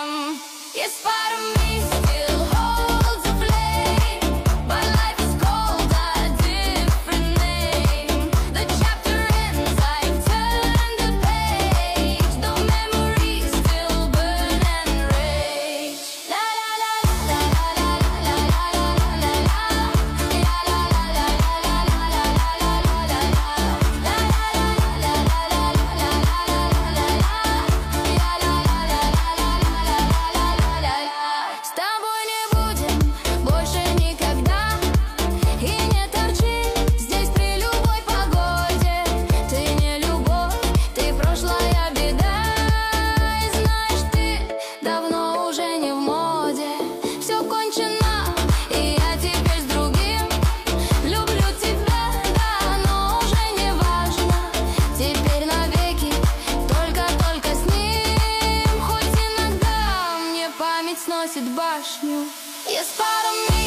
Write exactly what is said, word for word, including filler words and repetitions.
Yes, part of me still holds a flame, but life is called a different name. The chapter ends, I turn the page. The memories still burn and rage. La la la la la la la la la la la la. La la la la la la la la la la la la. La la la la la la la la la la la la. La la la la la la la la. С тобой не будем больше никогда, и не торчи здесь при любой погоде. Ты не любовь, ты прошлая беда, и знаешь, ты давно уже не в моде. Все кончено, и я теперь с другим. Люблю тебя, да, но уже не важно. Теперь навеки только-только с ним. Хоть иногда мне память сносит башню. Yes, part of me